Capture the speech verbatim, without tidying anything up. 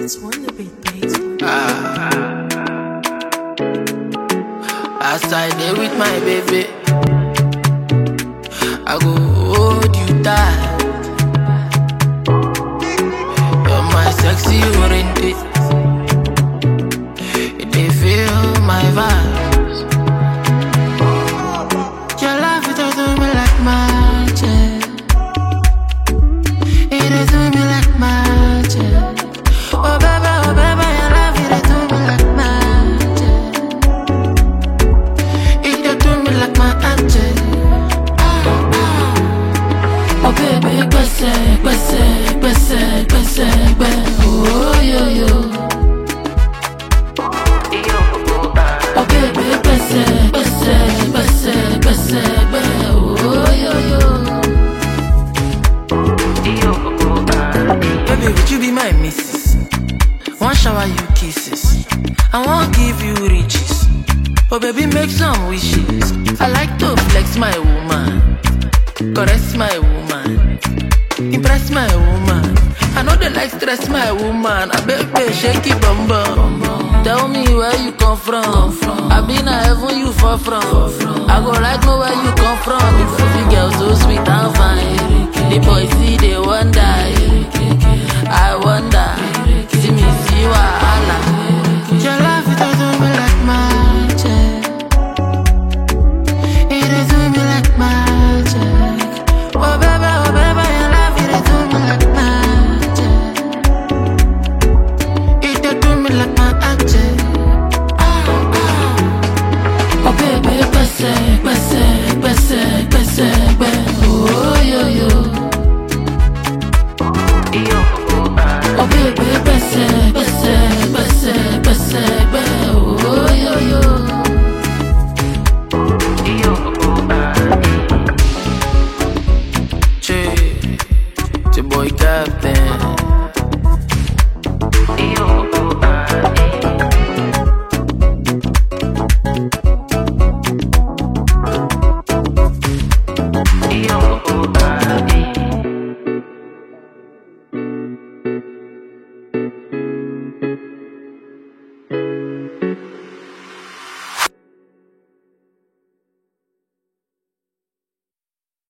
It's Wonderbeat, baby. Ah. As I there with my baby, I go hold you tight. You're my sexy oriented. They feel my vibes. Your love it do me like magic. It is do me like magic. Oh baby, oh baby, your love it do me like magic. It do me like magic. Oh baby, gbese, gbese, gbese, gbese, gbese. Oh yo yo. Oh baby, gbese, gbese, gbese, gbese, gbese. Oh yo yo. Baby, would you be my missus? One shower you kisses, I won't give you riches. Oh baby, make some wishes. I like to flex my woman, caress my woman, impress my woman. I know they like stress my woman. I baby, shake it bum bum. Tell me where you come from. I been a heaven you fall from. I go like know where you come from. Beautiful girl so sweet and fine. The boys see they want